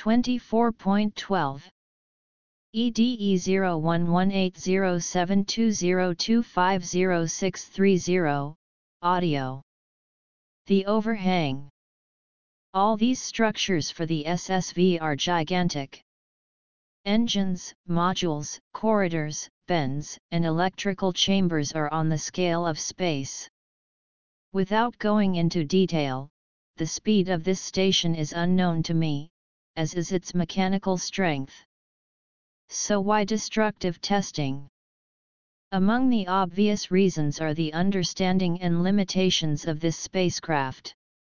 24.12 EDE 01180720250630, audio. The overhang. All these structures for the SSV are gigantic. Engines, modules, corridors, bends, and electrical chambers are on the scale of space. Without going into detail, the speed of this station is unknown to me, as is its mechanical strength. So why destructive testing? Among the obvious reasons are the understanding and limitations of this spacecraft.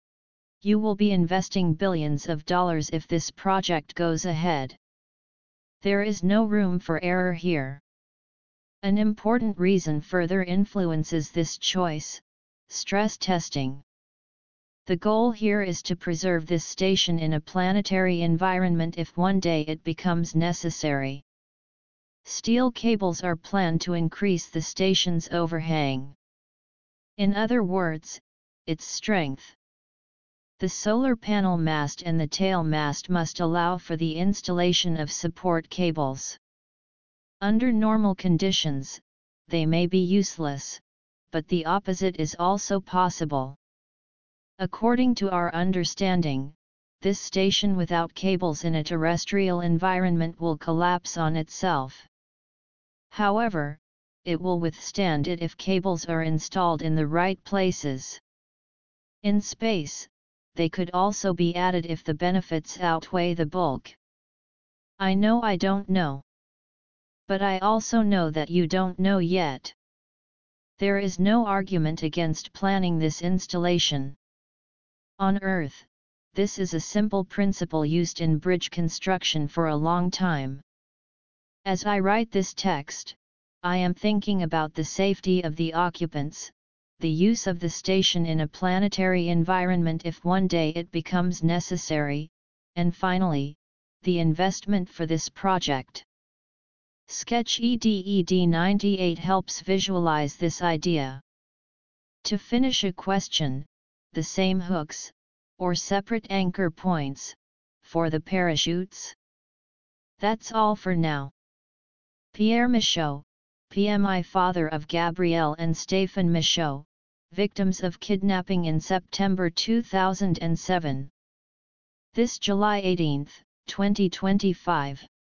You will be investing billions of dollars if this project goes ahead. There is no room for error here. An important reason further influences this choice: stress testing. The goal here is to preserve this station in a planetary environment if one day it becomes necessary. Steel cables are planned to increase the station's overhang. In other words, its strength. The solar panel mast and the tail mast must allow for the installation of support cables. Under normal conditions, they may be useless, but the opposite is also possible. According to our understanding, this station without cables in a terrestrial environment will collapse on itself. However, it will withstand it if cables are installed in the right places. In space, they could also be added if the benefits outweigh the bulk. I know I don't know. But I also know that you don't know yet. There is no argument against planning this installation. On Earth, this is a simple principle used in bridge construction for a long time. As I write this text, I am thinking about the safety of the occupants, the use of the station in a planetary environment if one day it becomes necessary, and finally, the investment for this project. Sketch EDED 98 helps visualize this idea. To finish a question, the same hooks, or separate anchor points, for the parachutes? That's all for now. Pierre Michaud, PMI, father of Gabrielle and Stéphane Michaud, victims of kidnapping in September 2007. This July 18, 2025.